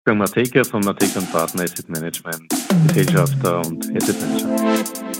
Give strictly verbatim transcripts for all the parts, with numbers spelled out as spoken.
Wolfgang Matejka von Matejka und Partner Asset Management, Gesellschafter und Asset Manager.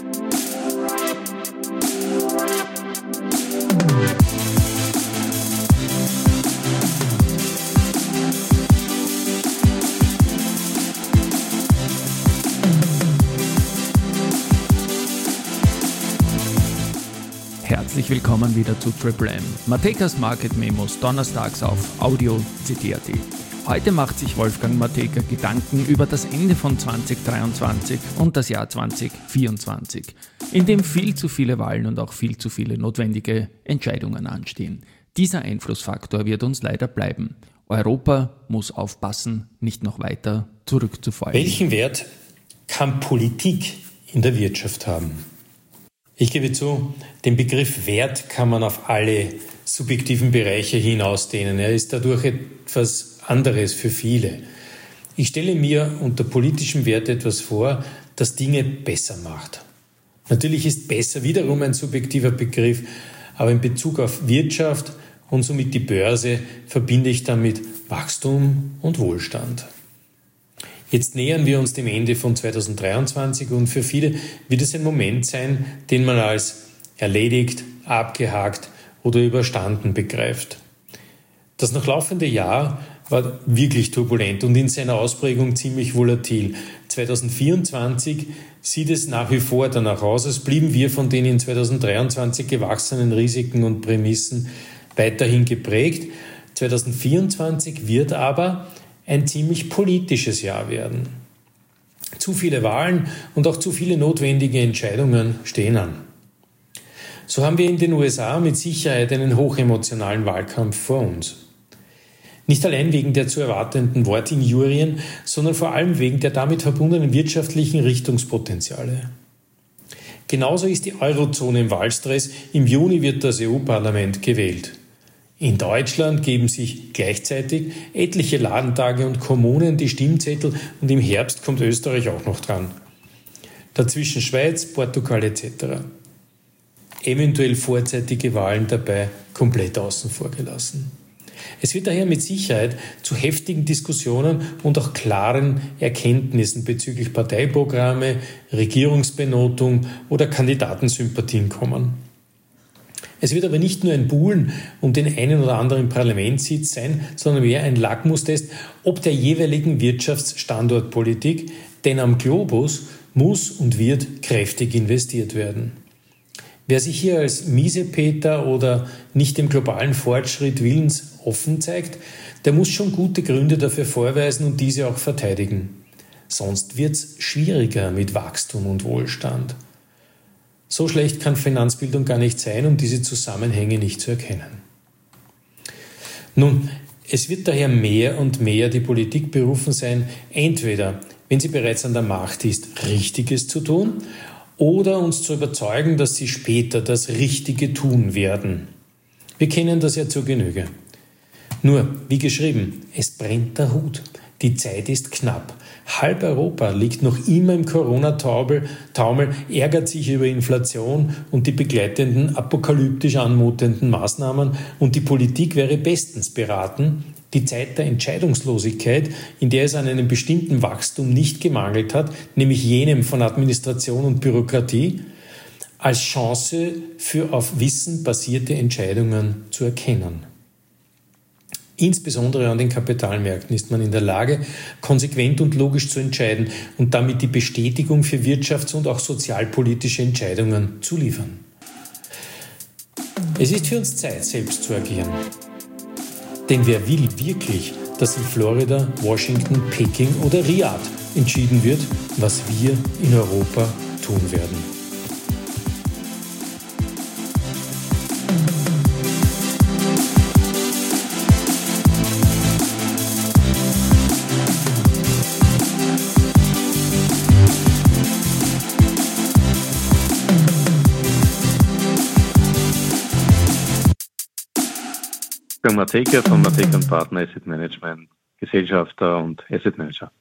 Herzlich willkommen wieder zu Triple M, Matejkas Market Memos, donnerstags auf Audio C T A T. Heute macht sich Wolfgang Matejka Gedanken über das Ende von zwanzig dreiundzwanzig und das Jahr zwanzig vierundzwanzig, in dem viel zu viele Wahlen und auch viel zu viele notwendige Entscheidungen anstehen. Dieser Einflussfaktor wird uns leider bleiben. Europa muss aufpassen, nicht noch weiter zurückzufallen. Welchen Wert kann Politik in der Wirtschaft haben? Ich gebe zu, den Begriff Wert kann man auf alle subjektiven Bereiche hinausdehnen. Er ist dadurch etwas anderes für viele. Ich stelle mir unter politischem Wert etwas vor, das Dinge besser macht. Natürlich ist besser wiederum ein subjektiver Begriff, aber in Bezug auf Wirtschaft und somit die Börse verbinde ich damit Wachstum und Wohlstand. Jetzt nähern wir uns dem Ende von zwanzig dreiundzwanzig und für viele wird es ein Moment sein, den man als erledigt, abgehakt oder überstanden begreift. Das noch laufende Jahr war wirklich turbulent und in seiner Ausprägung ziemlich volatil. zwanzig vierundzwanzig sieht es nach wie vor danach aus, als blieben wir von den in zwanzig dreiundzwanzig gewachsenen Risiken und Prämissen weiterhin geprägt. zwanzig vierundzwanzig wird aber ein ziemlich politisches Jahr werden. Zu viele Wahlen und auch zu viele notwendige Entscheidungen stehen an. So haben wir in den U S A mit Sicherheit einen hochemotionalen Wahlkampf vor uns. Nicht allein wegen der zu erwartenden Wortinjurien, sondern vor allem wegen der damit verbundenen wirtschaftlichen Richtungspotenziale. Genauso ist die Eurozone im Wahlstress. Im Juni wird das E U-Parlament gewählt. In Deutschland geben sich gleichzeitig etliche Ladentage und Kommunen die Stimmzettel und im Herbst kommt Österreich auch noch dran. Dazwischen Schweiz, Portugal et cetera. Eventuell vorzeitige Wahlen dabei komplett außen vor gelassen. Es wird daher mit Sicherheit zu heftigen Diskussionen und auch klaren Erkenntnissen bezüglich Parteiprogramme, Regierungsbenotung oder Kandidatensympathien kommen. Es wird aber nicht nur ein Buhlen um den einen oder anderen Parlamentssitz sein, sondern mehr ein Lackmustest, ob der jeweiligen Wirtschaftsstandortpolitik, denn am Globus muss und wird kräftig investiert werden. Wer sich hier als Miesepeter oder nicht dem globalen Fortschritt willens offen zeigt, der muss schon gute Gründe dafür vorweisen und diese auch verteidigen. Sonst wird's schwieriger mit Wachstum und Wohlstand. So schlecht kann Finanzbildung gar nicht sein, um diese Zusammenhänge nicht zu erkennen. Nun, es wird daher mehr und mehr die Politik berufen sein, entweder, wenn sie bereits an der Macht ist, Richtiges zu tun, oder uns zu überzeugen, dass sie später das Richtige tun werden. Wir kennen das ja zur Genüge. Nur, wie geschrieben, es brennt der Hut. Die Zeit ist knapp. Halb Europa liegt noch immer im Corona-Taumel, Taumel, ärgert sich über Inflation und die begleitenden apokalyptisch anmutenden Maßnahmen und die Politik wäre bestens beraten, die Zeit der Entscheidungslosigkeit, in der es an einem bestimmten Wachstum nicht gemangelt hat, nämlich jenem von Administration und Bürokratie, als Chance für auf Wissen basierte Entscheidungen zu erkennen. Insbesondere an den Kapitalmärkten ist man in der Lage, konsequent und logisch zu entscheiden und damit die Bestätigung für wirtschafts- und auch sozialpolitische Entscheidungen zu liefern. Es ist für uns Zeit, selbst zu agieren. Denn wer will wirklich, dass in Florida, Washington, Peking oder Riad entschieden wird, was wir in Europa tun werden? Wolfgang Matejka von Matejka und Partner Asset Management, Gesellschafter und Asset Manager.